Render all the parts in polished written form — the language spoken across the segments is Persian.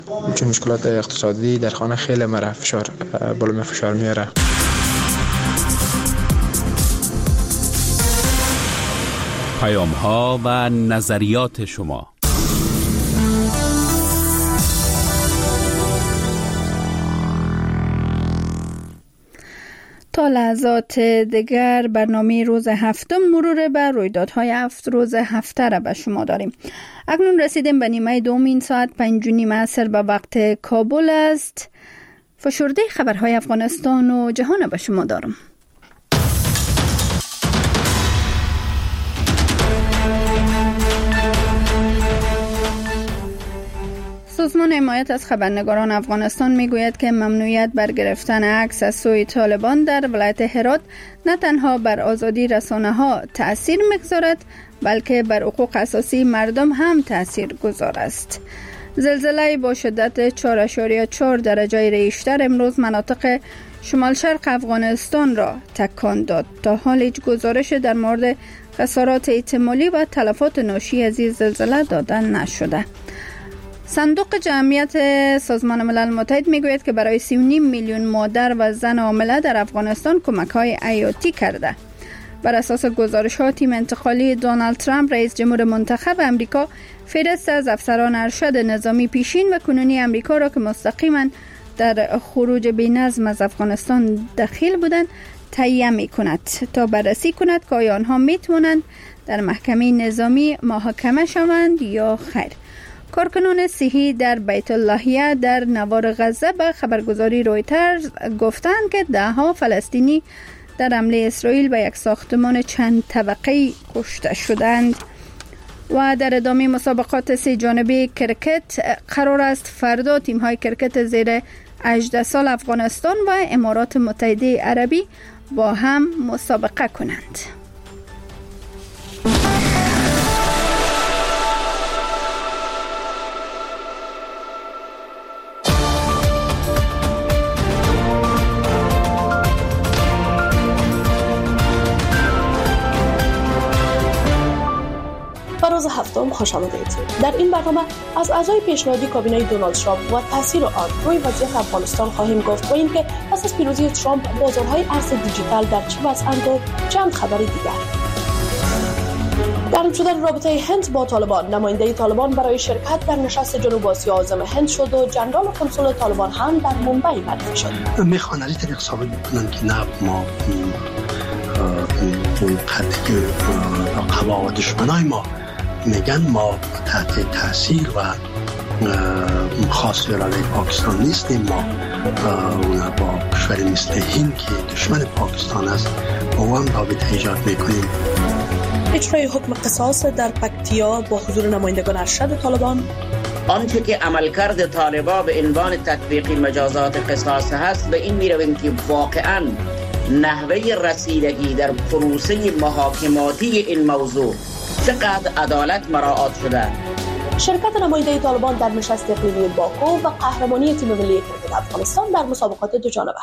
چون مشکلات اقتصادی در خانه خیلی مرا بالا فشار میاره. پیام‌ها و نظریات شما. تا لحظات دیگر برنامه روز هفتم مرور بر رویدادهای 7 روز هفته را به شما داریم. اکنون رسیدیم به نیمه دوم این ساعت 5:30 عصر به وقت کابل است. فشرده خبرهای افغانستان و جهان به شما دارم. سازمان حمایت از خبرنگاران افغانستان میگوید که ممنوعیت بر گرفتن عکس از سوی طالبان در ولایت هرات نه تنها بر آزادی رسانه‌ها تأثیر می‌گذارد بلکه بر حقوق اساسی مردم هم تأثیر گذار است. زلزله با شدت 4.4 درجه ریشتر امروز مناطق شمال شرق افغانستان را تکان داد. تا حال هیچ گزارش در مورد خسارات احتمالی و تلفات ناشی از این زلزله داده نشده. صندوق جمعیت سازمان ملل متحد میگوید که برای 3.5 میلیون مادر و زن حامله در افغانستان کمک‌های حیاتی کرده. بر اساس گزارش‌ها تیم انتقالی دونالد ترامپ رئیس جمهور منتخب امریکا فهرست از افسران ارشد نظامی پیشین و کنونی امریکا را که مستقیما در خروج بی‌نظم از افغانستان دخیل بودند تهیه می‌کند تا بررسی کند که آیا آنها می‌توانند در محکمه نظامی محاکمه شوند یا خیر. کارکنان صحی در بیت اللهیه در نوار غزه به خبرگزاری رویترز گفتند که 10 فلسطینی در حمله اسرائیل به یک ساختمان چند طبقه‌ای کشته شدند. و در ادامه مسابقات 3 جانبه کرکت قرار است فردا تیم‌های کرکت زیر 18 سال افغانستان و امارات متحده عربی با هم مسابقه کنند. روز هفتم خوش آمدید. در این برنامه از اعضای پیشنهادی کابینه دونالد ترامپ و تاثیر آن روی وضعیت افغانستان خواهیم گفت و اینکه پس از پیروزی ترامپ بازارهای ارز دیجیتال در چه وضعند و چند خبر دیگر. گرم شدن رابطه هند با طالبان. نماینده طالبان برای شرکت در نشست جنوب آسیا عازم هند شد و جنرال کنسول طالبان هم در ممبئی معرفی شد. میخوان از طریق ثابت بکنن که نه ما اون قدری رقبا و دشمنای ما میگن ما تحت تاثیر و خاص ولایت پاکستان نیستیم. ما با کشوری مثل هند که دشمن پاکستان است با هم رابطه ایجاد میکنیم. اجرای حکم قصاص در پکتیا با حضور نمایندگان ارشد طالبان. آنچه که عملکرد طالبان به عنوان تطبیق مجازات قصاص هست به این میرویم که واقعاً نحوه رسیدگی در پروسه محاکماتی این موضوع چقدر عدالت مراعات شده. شرکت نماینده طالبان در نشست اقلیمی باکو و قهرمانی تیم ملی کرکت افغانستان در مسابقات دو جانبه.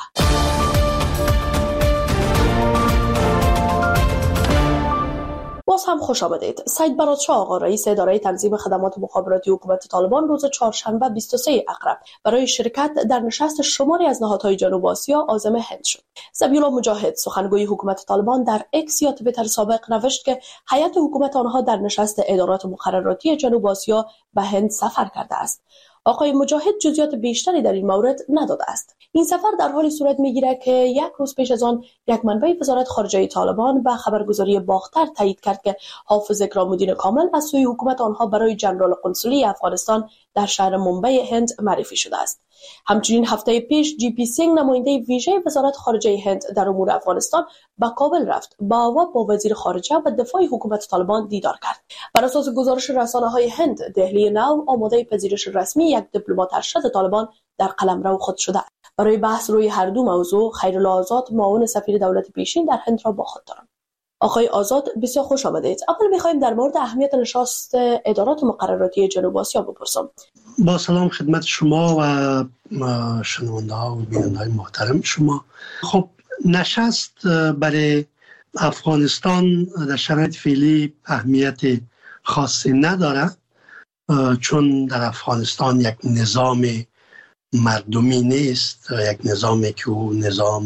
باز هم خوش آمدید. سید برادشاه آقا رئیس اداره تنظیم خدمات مخابراتی حکومت طالبان روز چهارشنبه 23 اقرب برای شرکت در نشست شماری از نهادهای جنوب آسیا عازم هند شد. ذبیحالله مجاهد سخنگوی حکومت طالبان در اکس یا توییتر سابق نوشت که هیئت حکومت آنها در نشست ادارات مقرراتی جنوب آسیا به هند سفر کرده است. آقای مجاهد جزئیات بیشتری در این مورد نداده است. این سفر در حالی صورت می‌گیرد که یک روز پیش از آن یک منبع وزارت خارجه طالبان به خبرگزاری باختر تایید کرد که حافظ اکرام‌الدین کامل از سوی حکومت آنها برای جنرال قنسولی افغانستان در شهر ممبئی هند معرفی شده است. همچنین هفته پیش جی پی سینگ نماینده ویژه وزارت خارجه هند در امور افغانستان به کابل رفت با وزیر خارجه و دفاع حکومت طالبان دیدار کرد. بر اساس گزارش رسانه‌های هند، دهلی نو آماده پذیرش رسمی یک دیپلمات ارشد طالبان در قلمرو خود شده. برای بحث روی هر دو موضوع خیرالله آزاد معاون سفیر دولت پیشین در هند را با خود دارم. آقای آزاد بسیار خوش آمدید. اول می‌خوایم در مورد اهمیت نشست ادارات مقرراتی جنوب آسیا بپرسم. با سلام خدمت شما و شنونده‌ها و بیننده‌های محترم شما. خب نشست برای افغانستان در شرایط فعلی اهمیت خاصی نداره، چون در افغانستان یک نظام مردمی نیست، یک نظامی که او نظام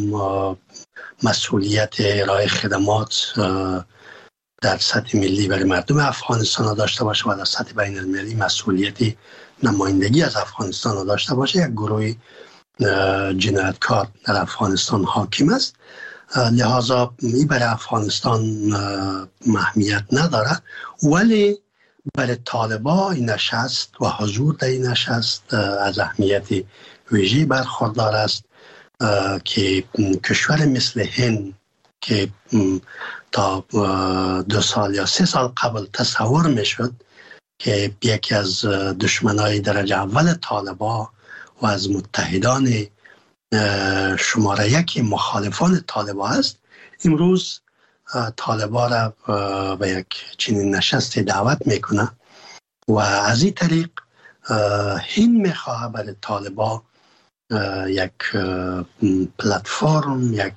مسئولیت ارائه خدمات در سطح ملی برای مردم افغانستان را داشته باشه و در سطح بین المللی مسئولیت نمایندگی از افغانستان را داشته باشه. یک گروه جنایتکار در افغانستان حاکم است، لحاظا این برای افغانستان اهمیت نداره، ولی برای طالبان این نشست و حضور در این نشست از اهمیت ویژه برخوردار است که کشور مثل هند که تا 2 سال یا 3 سال قبل تصور میشد که یکی از دشمنای درجه اول طالبان و از متحدان شماره 1 مخالفان طالبان است، امروز طالبان را به یک چنین نشست دعوت میکنه و از این طریق هند میخواه برای طالبان یک پلتفرم، یک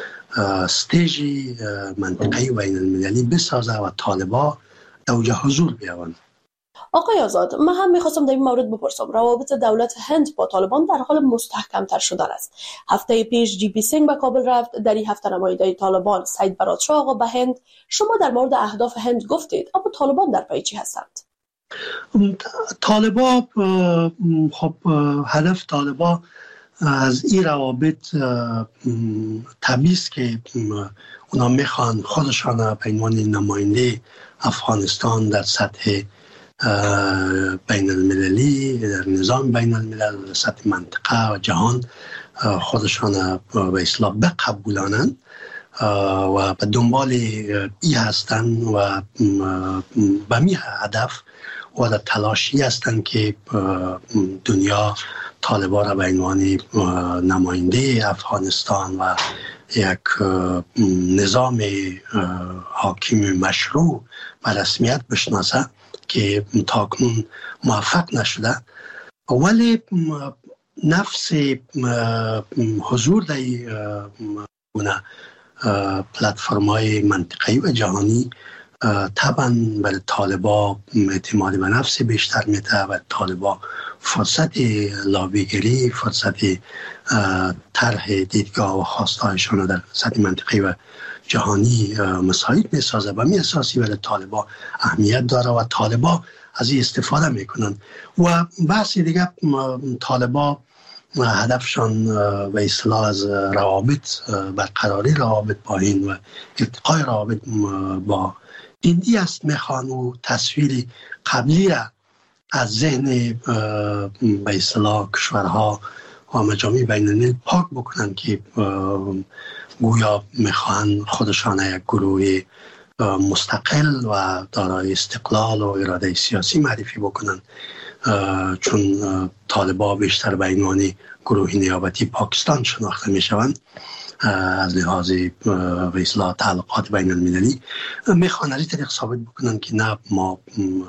استیجی منطقه‌ای بین المللی بسازه و طالبان در اونجا حضور بیاورند. آقای آزاد، من هم میخواستم در این مورد بپرسم. روابط دولت هند با طالبان در حال مستحکم‌تر شدن است. هفته پیش جی پی سینگ به کابل رفت. در این هفته نماینده طالبان سید برادشاه آقا به هند. شما در مورد اهداف هند گفتید، اما طالبان در پی چی هستند؟ طالبان خب هدف طالبان از این روابط طبیعی است که اونا میخوان خودشان به عنوان نماینده افغانستان در سطح بین المللی، در نظام بین الملل، سطح منطقه و جهان خودشان به اصطلاح بقبولانند و به دنبال این هستند و به می هدف و در تلاشی هستند که دنیا طالبان را به عنوان نماینده افغانستان و یک نظام حاکم مشروع و رسمیت بشناسه که تاکنون موفق نشده، ولی نفس حضور در گونه پلتفرم‌های منطقه‌ای و جهانی طبعا برای طالبان اعتماد به نفس بیشتر میده و طالبان فرصت لابیگری، فرصت طرح دیدگاه و خواستهایشان در سطح منطقه‌ای و جهانی مساعد میسازه. و می اساسی برای طالبان اهمیت داره و طالبان از این استفاده میکنن. و بحث دیگه، طالبان هدفشان به اصطلاح از روابط، برقراری روابط با هند و ارتقای روابط با هندی است. میخوان و تصویر قبلی را از ذهن به اصطلاح کشورها و مجامع بین الملل پاک بکنن که گویا میخوان خودشان یک گروه مستقل و دارای استقلال و اراده سیاسی معرفی بکنن، چون طالبان بیشتر به عنوان گروه نیابتی پاکستان شناخته میشوند از لحاظ به اصطلاح تعلقات بین المللی. میخوان از این طریق ثابت بکنن که نه، ما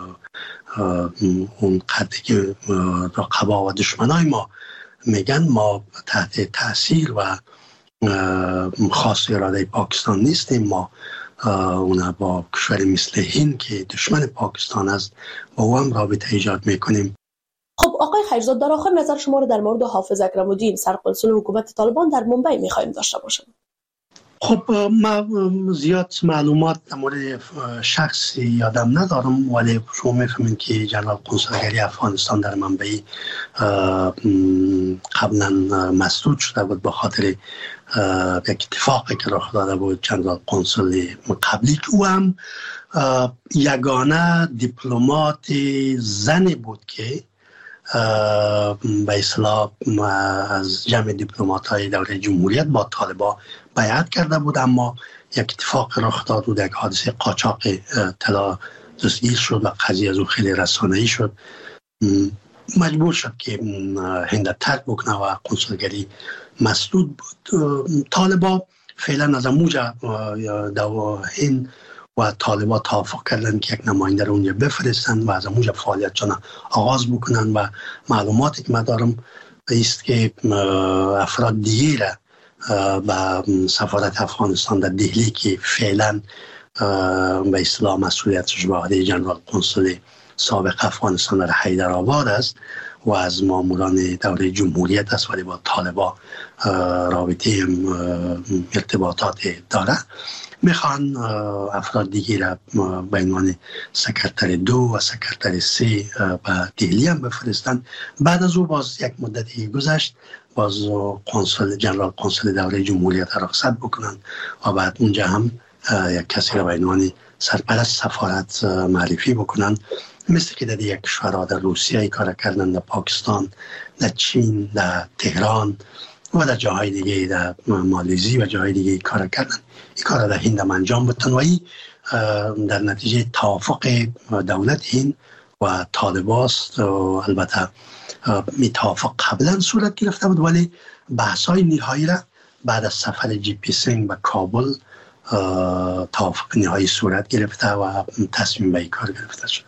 اون قدری که رقبا و دشمنای ما میگن ما تحت تاثیر و خاص اراده پاکستان نیستیم، ما اونا با کشور مثل هند که دشمن پاکستان است با او هم رابطه ایجاد میکنیم. خب آقای خیرزاد، در آخر نظر شما رو در مورد حافظ اکرم‌الدین سرقنسول حکومت طالبان در منبع میخوایم داشته باشیم. خب ما زیاد معلومات در مورد شخصی یادم ندارم، ولی شما میفهمین که جنرال قنصلگری افغانستان در منبع قبلا مسدود شده بود به خاطر یک اتفاقی که رخ داده بود. جنرال قنصل قبلی که او هم یگانه دیپلمات زنی بود که به اصطلاح از جمع دیپلمات‌های دوره جمهوریت با طالبان بیعت کرده بود، اما یک اتفاق رخ داد و یک حادثه قاچاق طلا دستگیر شد و قضیه از او خیلی رسانه‌ای شد. مجبور شد که هند ترک بکنه و قنصلگری مسدود بود. طالبان فعلا از موجه هند و طالبان توافق کردن که یک نماینده رو اونجا بفرستن و از موجه فعالیتشان آغاز بکنن. و معلوماتی که من دارم است که افراد دیگه را به سفارت افغانستان در دهلی که فعلا به اصطلاح مسئولیتش به عهده جنرال قنصل سابق افغانستان در حیدرآباد است و از ماموران دوره جمهوریت است ولی با طالبان رابطه ارتباطات داره. میخوان افراد دیگه را به عنوان سکرتر 2 و سکرتر 3 به دهلی هم بفرستن. بعد از او باز یک مدتی گذشت، باز جنرال قنصل دوره جمهوریت را رخصت بکنن و بعد اونجا هم یک کسی را به عنوان سرپرست سفارت معرفی بکنن، مثل که در یک کشورها در روسیه کار کردن، در پاکستان، در چین، در تهران و در جاهای دیگه، در مالزی و جاهای دیگه کار کردن. این کار در هند هم انجام بودن و این در نتیجه توافق دولت هند و طالباست. البته می توافق قبلا صورت گرفته بود ولی بحث‌های نهایی را بعد از سفر جی پی سینگ به کابل توافق نهایی صورت گرفته و تصمیم به این کار گرفته شد.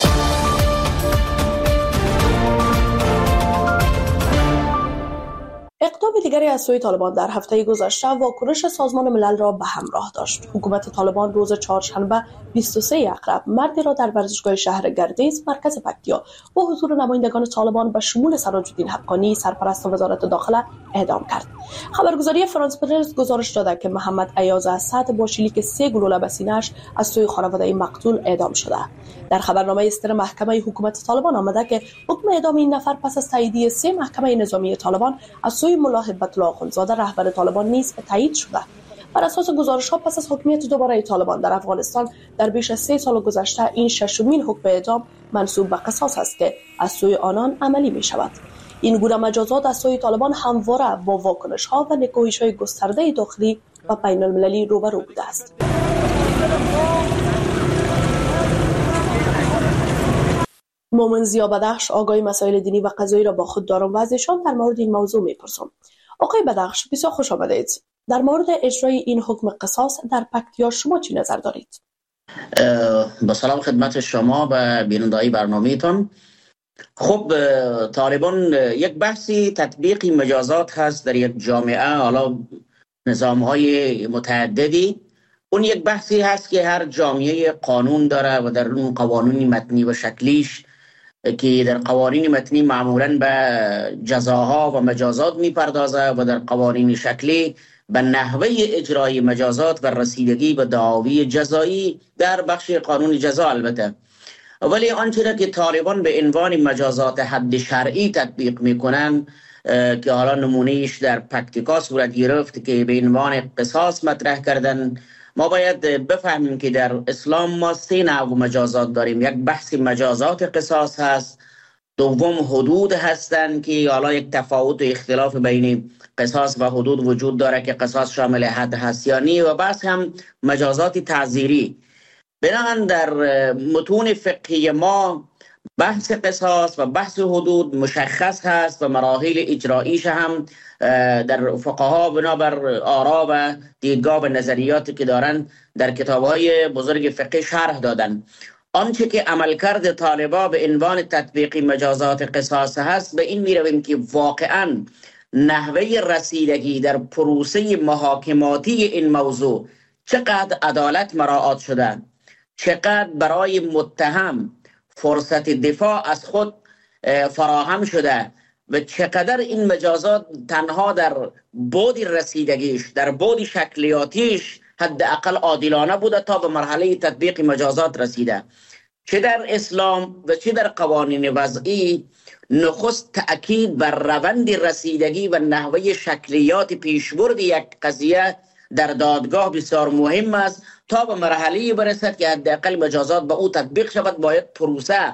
اقدام دیگری از سوی طالبان در هفته گذشته واکنش سازمان ملل را به همراه داشت. حکومت طالبان روز چهارشنبه 23 اکرب مردی را در ورزشگاه شهر گردیز مرکز پکتیا با حضور نمایندگان طالبان به شمول سراج الدین حقانی سرپرست وزارت داخله اعدام کرد. خبرگزاری فرانس پرس گزارش داده که محمد ایاز اسد با شلیک 3 گلوله به سینه‌اش از سوی خانواده مقتول اعدام شده. در خبرنامه اصدار محکمه حکومت طالبان آمده که حکم اعدام این نفر پس از تاییدیه 3 محکمه نظامی طالبان از سوی ملا هیبت الله اخوندزاده رهبر طالبان نیز تایید شده. بر اساس گزارش‌ها پس از حکمیت دوباره طالبان در افغانستان در بیش از 3 سال گذشته این ششمین حکم اعدام منسوب به قصاص است که از سوی آنان عملی می‌شود. این گونه مجازات از سوی طالبان همواره با واکنش‌ها و نکوهش‌های گسترده داخلی و بین‌المللی روبرو بوده است. مومن ضیا بدخش آقای مسائل دینی و قضایی را با خود دارم و از ایشان در مورد این موضوع می‌پرسم. آقای بدخش بسیار خوش آمدید. در مورد اجرای این حکم قصاص در پکتیا شما چی نظر دارید؟ با سلام خدمت شما و بیننده‌های برنامه‌تان. خب طالبان یک بحثی تطبیق مجازات هست در یک جامعه، حالا نظام‌های متعددی. اون یک بحثی هست که هر جامعه قانون داره و در اون قوانین متنی و شکلیش که در قوانین متنی معمولاً به جزاها و مجازات میپردازه و در قوانین شکلی به نحوه اجرای مجازات و رسیدگی به دعاوی جزایی در بخش قانون جزا. البته ولی آنچه که طالبان به عنوان مجازات حد شرعی تطبیق میکنن که حالا نمونهش در پکتیکا صورت گرفت که به عنوان قصاص مطرح کردن، ما باید بفهمیم که در اسلام ما 3 نوع مجازات داریم. یک بحث مجازات قصاص هست، دوم حدود هستند که حالا یک تفاوت و اختلاف بین قصاص و حدود وجود داره که قصاص شامل حد هست یا نی، و بحث هم مجازات تعزیری. بنابراین در متون فقهی ما بحث قصاص و بحث حدود مشخص هست و مراحل اجراییش هم در فقها بنابر آرا و دیدگاه و نظریاتی که دارن در کتاب‌های بزرگ فقهی شرح دادن. آنچه که عملکرد طالبا به عنوان تطبیق مجازات قصاص هست، به این میرویم که واقعاً نحوه رسیدگی در پروسه محاکماتی این موضوع چقدر عدالت مراعات شده، چقدر برای متهم فرصت دفاع از خود فراهم شده و چقدر این مجازات تنها در بعد رسیدگیش، در بعد شکلیاتیش حداقل عادلانه بوده تا به مرحله تطبیق مجازات رسیده. چه در اسلام و چه در قوانین وضعی نخست تأکید بر روند رسیدگی و نحوه شکلیات پیشبرد یک قضیه در دادگاه بسیار مهم است تا به مرحله برسد که حداقل مجازات به او تطبیق شود. باید پروسه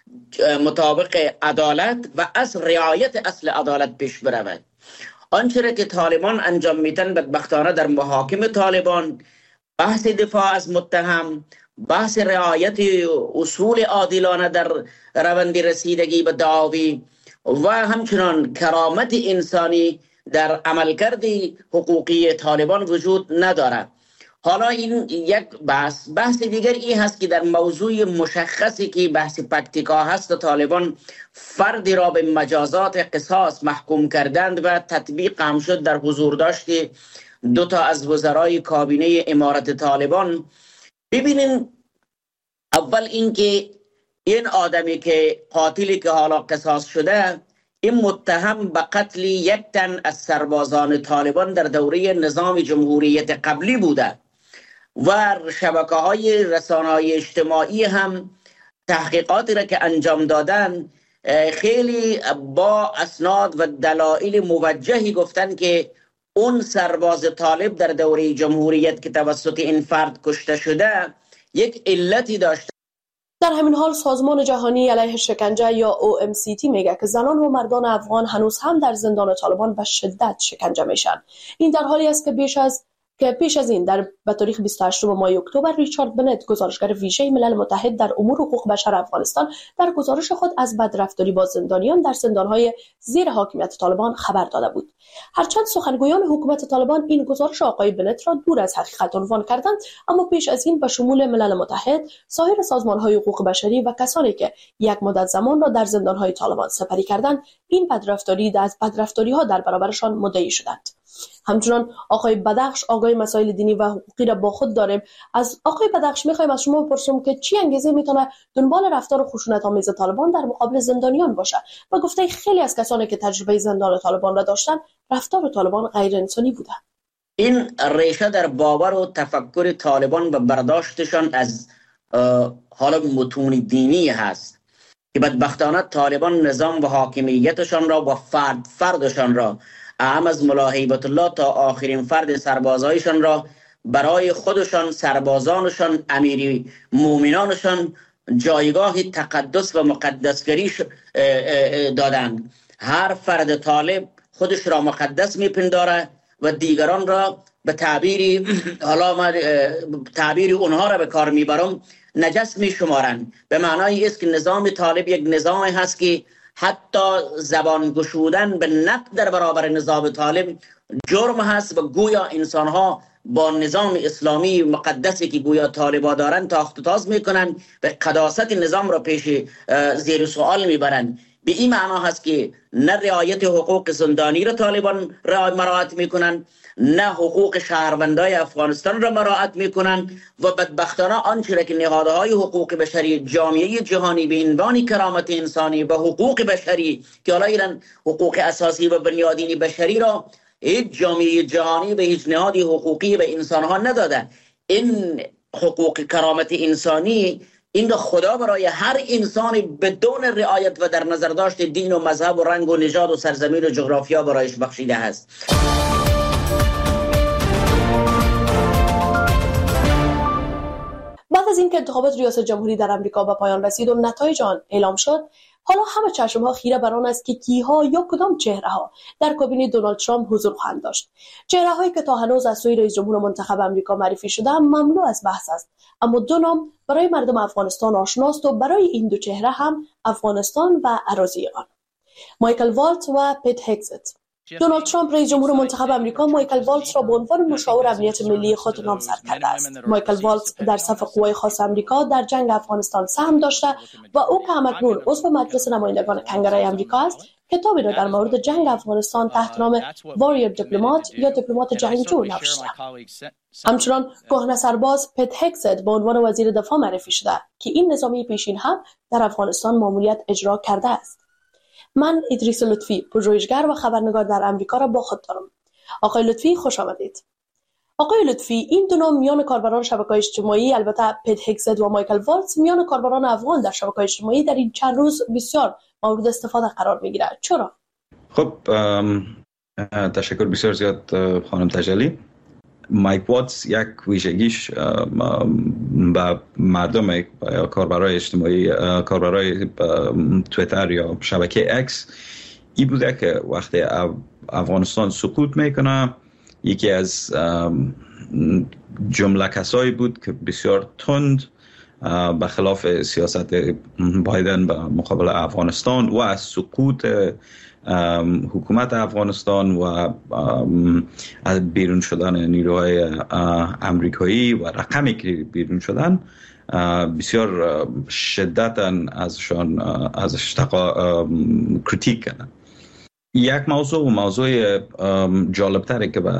مطابق عدالت و از رعایت اصل عدالت پیش برود. آنچه که طالبان انجام میدن بدبختانه در محاکم طالبان، بحث دفاع از متهم، بحث رعایت اصول عادلانه در روند رسیدگی به دعاوی و همچنان کرامت انسانی در عملکرد حقوقی طالبان وجود نداره. حالا این یک بحث دیگر این هست که در موضوع مشخصی که بحث پکتیکا هست، طالبان فردی را به مجازات قصاص محکوم کردند و تطبیق هم شد در حضور داشت 2 از وزرای کابینه امارت طالبان. ببینین، اول اینکه این آدمی که قاتلی که حالا قصاص شده، این متهم به قتل یک تن از سربازان طالبان در دوره نظام جمهوریت قبلی بوده و شبکه‌های رسانه‌های اجتماعی هم تحقیقاتی را که انجام دادن خیلی با اسناد و دلایل موجهی گفتن که اون سرباز طالب در دوره جمهوریت که توسط این فرد کشته شده یک علتی داشته. در همین حال سازمان جهانی علیه شکنجه یا OMCT میگه که زنان و مردان افغان هنوز هم در زندان طالبان به شدت شکنجه میشن. این در حالی است که پیش از این به تاریخ 28 ماه اکتبر ریچارد بنت گزارشگر ویژه ملل متحد در امور حقوق بشر افغانستان در گزارش خود از بدرفتاری با زندانیان در زندان‌های زیر حاکمیت طالبان خبر داده بود. هرچند سخنگویان حکومت طالبان این گزارش آقای بنت را دور از حقیقت عنوان کردند، اما پیش از این به شمول ملل متحد، سایر سازمان‌های حقوق بشری و کسانی که یک مدت زمان را در زندان‌های طالبان سپری کردند، این بدرفتاری‌ها در برابرشان مدعی شدند. همچنان آقای بدخش آگاه مسائل دینی و حقوقی را با خود داریم. از آقای بدخش میخوایم از شما بپرسیم که چی انگیزه میتونه دنبال رفتار خشونت‌آمیز طالبان در مقابل زندانیان باشه و گفته خیلی از کسانی که تجربه زندان طالبان را داشتن رفتار طالبان غیر انسانی بوده. این ریشه در باور و تفکر طالبان و برداشتشان از حالا متون دینی هست که بدبختانه طالبان نظام و حاکمیتشان را و فردشان را اهم از ملا هیبت الله تا آخرین فرد سربازایشان را برای خودشان، سربازانشان، امیر مومنانشان جایگاه تقدس و مقدسگری دادند. هر فرد طالب خودش را مقدس میپنداره و دیگران را به تعبیر اونها را به کار میبرم نجس میشمارند. به معنای است که نظام طالب یک نظام هست که حتی زبان گشودن به نقد در برابر نظام طالب جرم هست و گویا انسانها با نظام اسلامی مقدسی که گویا طالبا دارن تاخت و تاز میکنن و قداست نظام را پیش زیر سوال میبرن. به این معنا هست که نه رعایت حقوق زندانی را طالبان مراعات میکنن، نه حقوق شهروندای افغانستان را مراعات میکنن و بدبختانه آنچه را که نهادهای حقوق بشری جامعه جهانی به عنوان کرامت انسانی و حقوق بشری که حالا ایران حقوق اساسی و بنیادین بشری را هیچ جامعه جهانی و هیچ نهادی حقوقی به انسانها نداده. این حقوق کرامت انسانی این خدا برای هر انسانی بدون رعایت و در نظر داشت دین و مذهب و رنگ و نژاد و سرزمین و جغرافیا برایش بخشیده است. بعد از اینکه انتخابات ریاست جمهوری در امریکا به پایان رسید و نتایج آن اعلام شد، حالا همه چشم‌ها خیره بر آن است که کیها یا کدام چهره‌ها در کابینه دونالد ترامپ حضور خواهند داشت. چهره‌هایی که تا هنوز از سوی رئیس جمهور منتخب امریکا معرفی شده مملو از بحث است، اما دو نام برای مردم افغانستان آشناست و برای این دو چهره هم افغانستان و اراضی آن: مایکل والتز و پیت هگزت. دونالد ترامپ رئیس جمهور منتخب امریکا مایکل والتز را به عنوان مشاور امنیت ملی خود نامزد کرده است. مایکل والتز در صف قوای خاص امریکا در جنگ افغانستان سهم داشته و او که همکنون عضو مجلس نمایندگان کنگره امریکا است، کتابی را در مورد جنگ افغانستان تحت نام واریر دیپلمات یا دیپلمات جنگجو نوشته. همچنان کهنه سرباز پیت هگزت به عنوان وزیر دفاع معرفی شده که این نظامی پیشین هم در افغانستان ماموریت اجرا کرده است. من ادریس لطفی، پژوهشگر و خبرنگار در امریکا را با خود دارم. آقای لطفی خوش آمدید. آقای لطفی، این دو نام میان کاربران شبکه‌های اجتماعی، البته پیت هگزت و مایکل والتز، میان کاربران افغان در شبکه‌های اجتماعی در این چند روز بسیار مورد استفاده قرار میگیرد. چرا؟ خب تشکر بسیار زیاد خانم تجلی. مایک واتس یک ویژگیش با مردم یا کاربرای اجتماعی، کاربرای تویتر یا شبکه اکس این بوده که وقتی افغانستان سقوط میکنه یکی از جمله کسایی بود که بسیار تند به خلاف سیاست بایدن به مقابل افغانستان و از سقوط حکومت افغانستان و از بیرون شدن نیروهای امریکایی و رقمی که بیرون شدن بسیار شدتاً ازش کریتیک کردن. یک موضوع جالبتره که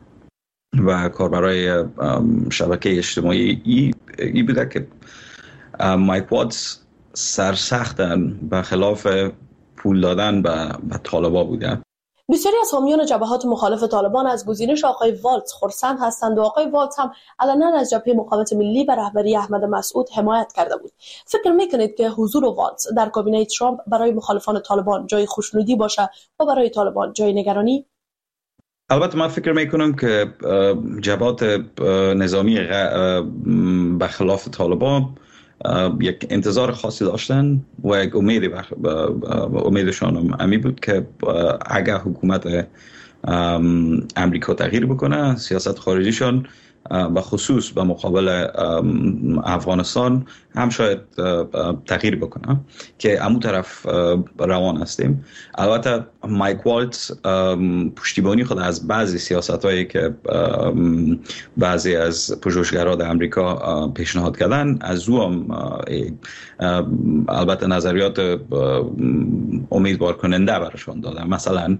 و کاربرای شبکه اجتماعی ای بوده که مایک واتس سرسختن به خلاف پول دادن به طالبان بوده. بسیاری از حامیان جبهات مخالف طالبان از گزینش آقای والتز خرسند هستند و آقای والتز هم علنا از جبهه مقاومت ملی و رهبری احمد مسعود حمایت کرده بود. فکر میکنید که حضور والتز در کابینه ترامپ برای مخالفان طالبان جای خوشنودی باشه و برای طالبان جای نگرانی؟ البته من فکر میکنم که جبهات نظامی به خلاف طالبان یک انتظار خاصی داشتن و یک امیدشان امی بود که اگر حکومت امریکا تغییر بکنه سیاست خارجیشان به خصوص به مقابل افغانستان هم شاید تغییر بکنه که امو طرف روان هستیم. البته مایک والتز پشتیبانی خود از بعضی سیاست هایی که بعضی از پژوهشگران در امریکا پیشنهاد کردن از او هم البته نظریات امیدوار کننده برشان دادن. مثلا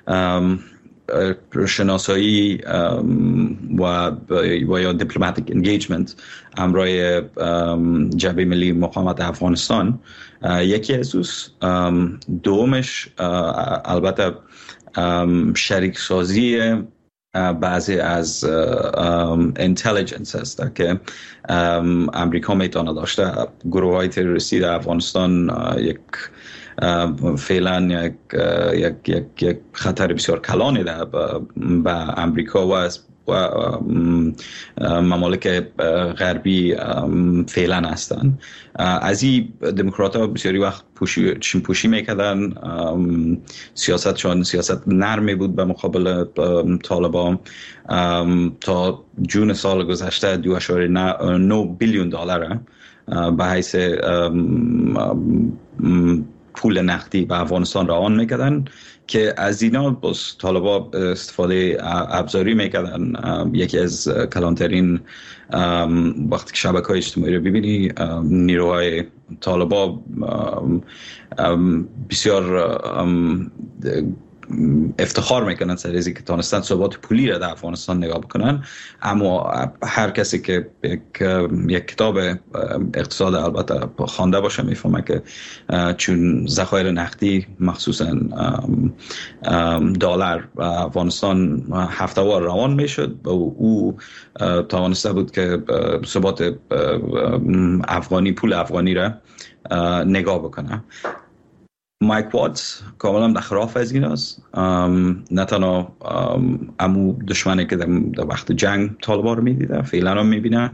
شناسایی و یا دیپلماتیک انگیجمنت همراه جبهه ملی مقاومت افغانستان یکی اساس، دومش البته شریک سازی بعضی از اینتلیجنس هست که امریکا میتونه داشته. گروه های تروریستی در افغانستان فعلا یک خطر بسیار کلانی ده به امریکا و ممالک غربی فعلا هستن. از این دموکرات ها بسیاری وقت پوشی میکردن، سیاستشان سیاست نرمی بود به مقابل طالبان. تا جون سال گذشته 2.9 بیلیون دلار به حیث پول نقدی به افغانستان روان میکردن که از اینا باز طالبا استفاده ابزاری میکردن. یکی از کلانترین وقتی که شبکه‌های اجتماعی رو ببینی، نیروهای طالبا بسیار افتخار میکنن سر از اینکه تونستن ثبات پولی را در افغانستان نگاه بکنن. اما هر کسی که یک کتاب اقتصاد البته خوانده باشه میفهمه که چون ذخایر نقدی مخصوصا دلار و افغانستان هفته‌وار روان میشد و او توانسته بود که ثبات افغانی، پول افغانی را نگاه بکنه. مایک واتس کاملا در خلاف از این است. نه تنها امو دشمنی که در وقت جنگ طالبان رو میدیده فعلا هم میبینه.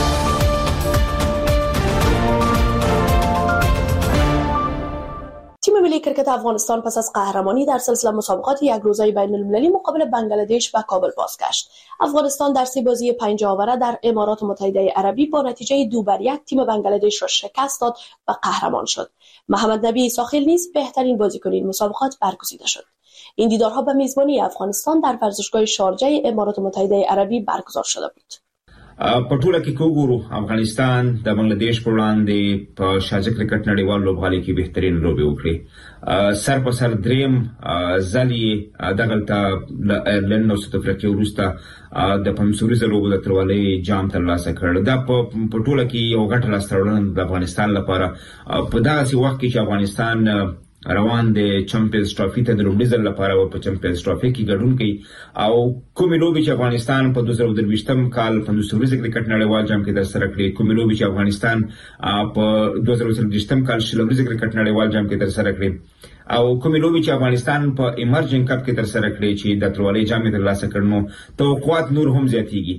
تیم ملی کرکت افغانستان پس از قهرمانی در سلسله مسابقات یک روزه بین المللی مقابل بنگلادش و کابل بازگشت. افغانستان در 3 بازی 5 آوره در امارات متحده عربی با نتیجه 2-1 تیم بنگلادش را شکست داد و قهرمان شد. محمد نبی ساخیل نیز بهترین بازیکن این مسابقات برگزیده شد. این دیدارها به میزبانی افغانستان در ورزشگاه شارجه امارات متحده عربی برگزار شده بود. په ټوله کې وګورو افغانستان د بنگلاديش پر وړاندې په شارجه کرکټ نړیوال لوبغالي کې بهترین لوبي وکړي. سر په سر دریم ځلې دغلته ایرلند او ساوث افریقا وروسته د پمسوري زلوبو د ترولې جام ترلاسه کړ. دا په ټوله کې یو غټ لاستهراوړنه د افغانستان لپاره په دغه وخت کې چې افغانستان روان د چمپیونز ټرافي ته د لومړي ځل لپاره په چمپیونز ټرافي کې ګډون کوي او کومې لوبې چې افغانستان په 2023 کال په ورځ کرکټ نړیوال جام کې ترسره کړې، کومې لوبې چې افغانستان په 2023 کال شل ورځ کرکټ نړیوال جام کې ترسره کړې او کومې لوبې چې افغانستان په ایمرجنګ کپ کې ترسره کړې چې د ترولې جام ته ترلاسه کړ، نو توقعات نور هم زیاتېږي.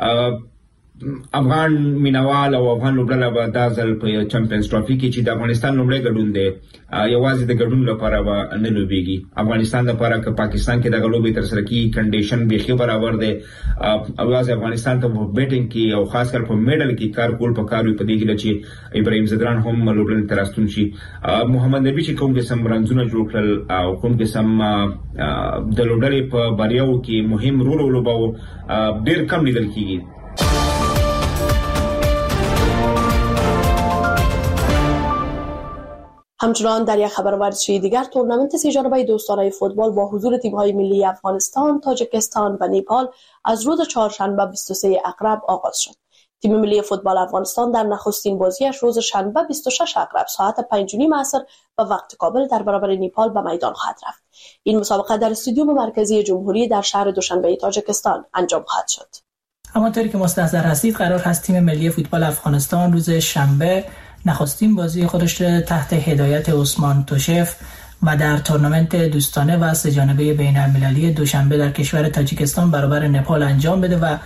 افغان مینوال او افغان لوبډله به دا ځل په چمپیونز ټرافي کې چې د افغانستان لومړی ګډون دی یوازې د ګډون لپاره به نه لوبېږي. افغانستان لپاره که پاکستان کې دغه لوبې ترسره کیږي کنډیشن بیخي برابر دی. یوازې افغانستان ته په بیټینګ کې او خاص کر په میډل کې کار کول پکار وي. په دې کې چې ابراهیم زدران هم لوبډلې ته راستون شي. محمد نبی چې کوم قسم رنزونه جوړ کړل او کوم قسم د لوبډلې په بریاو کې مهم رول ولوباوه ډېر کم لیدل کیږي. همچنان در یک خبر ورزشی دیگر تورنمنت 3 جانبه دوستانه فوتبال با حضور تیم‌های ملی افغانستان، تاجیکستان و نیپال از روز چهارشنبه 23 اقرب آغاز شد. تیم ملی فوتبال افغانستان در نخستین بازیش روز شنبه 26 اکرب ساعت 5:30 عصر به وقت کابل در برابر نیپال به میدان خواهد رفت. این مسابقه در استادیوم مرکزی جمهوری در شهر دوشنبه تاجیکستان انجام خواهد شد. همانطوری که مستحضر هستید قرار هست تیم ملی فوتبال افغانستان روز شنبه نخستین بازی خودش تحت هدایت عثمان توشف و در تورنمنت دوستانه و سه‌جانبه بین‌المللی دوشنبه در کشور تاجیکستان برابر نپال انجام بده و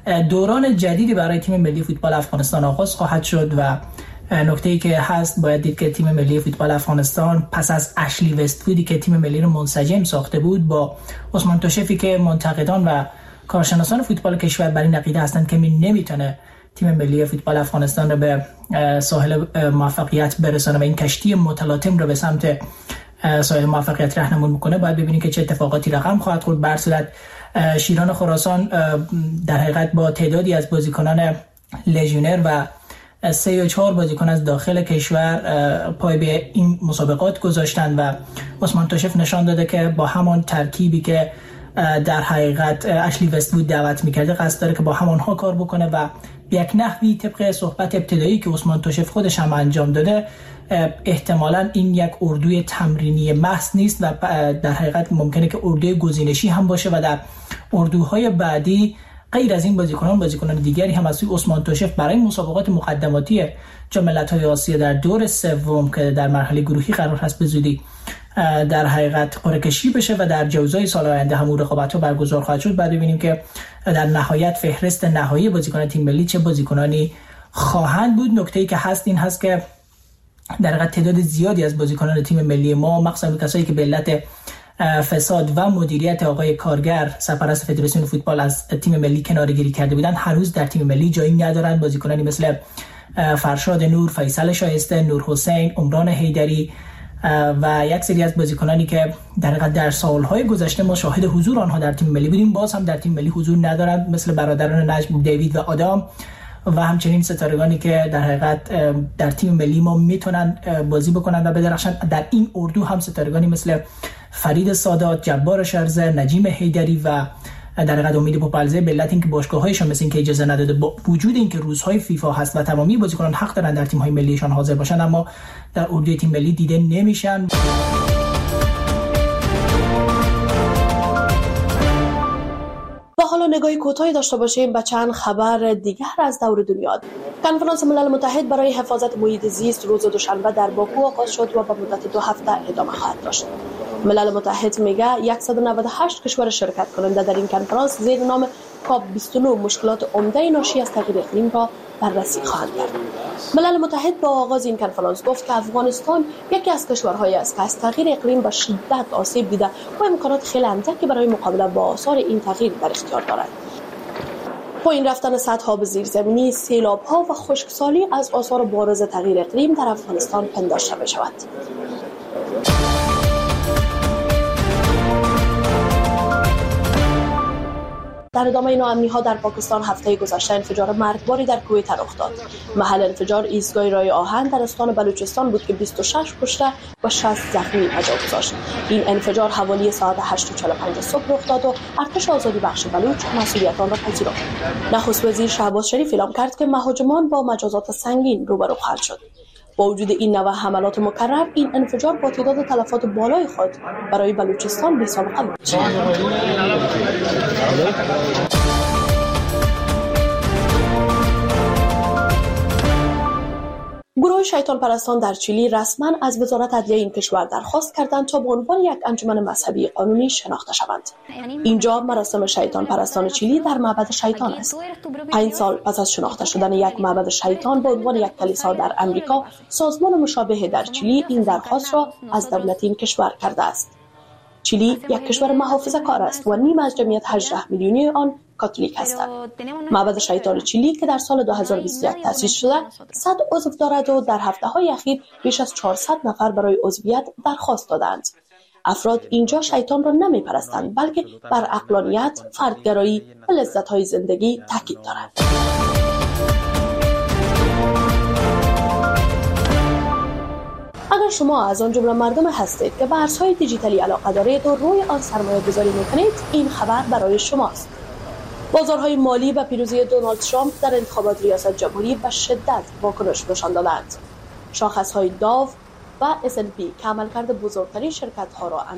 دوران جدیدی برای تیم ملی فوتبال افغانستان آغاز خواهد شد و نکته‌ای که هست باید دید که تیم ملی فوتبال افغانستان پس از اشلی وست‌وودی که تیم ملی رو منسجم ساخته بود با عثمان توشفی که منتقدان و کارشناسان فوتبال کشور بر این عقیده هستند که نمیتونه تیم ملی فوتبال افغانستان رو به ساحل موفقیت برسانه و این کشتی متلاطم رو به سمت ساحل موفقیت راهنمایی میکنه، باید ببینیم که چه اتفاقاتی رقم خواهد خورد. به هر صورت شیران خراسان در حقیقت با تعدادی از بازیکنان لژیونر و 3 یا 4 بازیکن از داخل کشور پای به این مسابقات گذاشتن و عثمان توشف نشان داده که با همان ترکیبی که در حقیقت اشلی وست‌وود دعوت میکرده قصد داره که با همانها کار بکنه و به یک نحوی طبق صحبت ابتدایی که عثمان توشف خودش هم انجام داده احتمالاً این یک اردوی تمرینی محض نیست و در حقیقت ممکنه که اردوی گزینشی هم باشه و در اردوهای بعدی غیر از این بازیکنان دیگری هم از سوی عثمان توشف برای مسابقات مقدماتی جام ملت‌های آسیا در دور سوم که در مرحله گروهی قرار هست به زودی در حقیقت قرعه کشی بشه و در جوزای سال آینده هم رقابت‌ها برگزار خواهد شد. بعد ببینیم که در نهایت فهرست نهایی بازیکنان تیم ملی چه بازیکنانی خواهند بود. نکته‌ای که هست این هست که در حقیقت تعداد زیادی از بازیکنان تیم ملی ما مخصوصا کسایی که به علت فساد و مدیریت آقای کارگر سرپرست فدراسیون فوتبال از تیم ملی کناره‌گیری کرده بودند هنوز در تیم ملی جایی ندارند. بازیکنانی مثل فرشاد نور، فیصل شایسته، نور حسین، عمران حیدری و یک سری از بازیکنانی که در حقیقت در سالهای گذشته ما شاهد حضور آنها در تیم ملی بودیم باز هم در تیم ملی حضور ندارند، مثل برادران نجم، دیوید و آدام و همچنین ستارگانی که در حقیقت در تیم ملی ما میتونن بازی بکنن و بدرخشن. در این اردو هم ستارگانی مثل فرید سادات، جبار شرزه، نجیم حیدری و در حقیقت امید پوپلزه به علت اینکه باشگاه‌هایشان مثل اینکه اجازه نداده با وجود اینکه روزهای فیفا هست و تمامی بازیکنان حق دارن در تیم‌های ملیشان حاضر باشن اما در اردوی تیم ملی دیده نمیشن. و حالا نگاهی کوتاهی داشته باشیم به چند خبر دیگر از دور دنیا. کنفرانس ملل متحد برای حفاظت محیط زیست روز دوشنبه در باکو آغاز شد و به مدت 2 هفته ادامه خواهد داشت. ملل متحد میگه 198 کشور شرکت کننده در این کنفرانس زیر نام کاپ 29 مشکلات عمده ناشی از تغییر اقلیم را بررسی خواهند کرد. ملل متحد با آغاز این کنفرانس گفت که افغانستان یکی از کشورهایی است که از تغییر اقلیم به شدت آسیب دیده و امکانات خیلی اندکی برای مقابله با آثار این تغییر در اختیار دارد. پایین رفتن سطح آب زیرزمینی، سیلاب‌ها و خشکسالی از آثار بارز تغییر اقلیم در افغانستان پنداشته می‌شود. در ادامه ناامنی‌ها در پاکستان هفته گذشته انفجار مرگباری در کویت رخ داد. محل انفجار ایستگاه رای آهن در استان بلوچستان بود که 26 کشته و 60 زخمی جا گذاشت. این انفجار حوالی ساعت 8:45 صبح رخ داد و ارتش آزادی بخش بلوچ مسئولیت آن را پذیرفت. نخست وزیر شهباز شریف اعلام کرد که مهاجمان با مجازات سنگین روبرو خواهند شد. با وجود این نوع حملات مکرر، این انفجار با تعداد تلفات بالای خود برای بلوچستان بی‌سابقه بود. گروه شیطان پرستان در چیلی رسما از وزارت عدلیه این کشور درخواست کردند تا به عنوان یک انجمن مذهبی قانونی شناخته شوند. اینجا مراسم شیطان پرستان چیلی در معبد شیطان است. 5 سال پس از شناخته شدن یک معبد شیطان به عنوان یک کلیسا در امریکا، سازمان مشابه در چیلی این درخواست را از دولت این کشور کرده است. چیلی یک کشور محافظه‌کار است و نیم از جمعیت 18 میلیونی آن کاتولیک هستند. معبد شیطان چیلی که در سال 2021 تأسیس شده 100 عضو دارد و در هفته‌های اخیر بیش از 400 نفر برای عضویت درخواست دادند. افراد اینجا شیطان را نمی‌پرستند بلکه بر عقلانیت، فردگرایی و لذت‌های زندگی تاکید دارند. اگر شما از آن جمله مردم هستید که به ارزهای دیجیتالی علاقه دارید و روی آن سرمایه گذاری میکنید، این خبر برای شماست. بازارهای مالی به پیروزی دونالد ترامپ در انتخابات ریاست جمهوری به شدت واکنش نشان دادند. شاخصهای داو و S&P که عملکرد بزرگترین شرکت‌ها را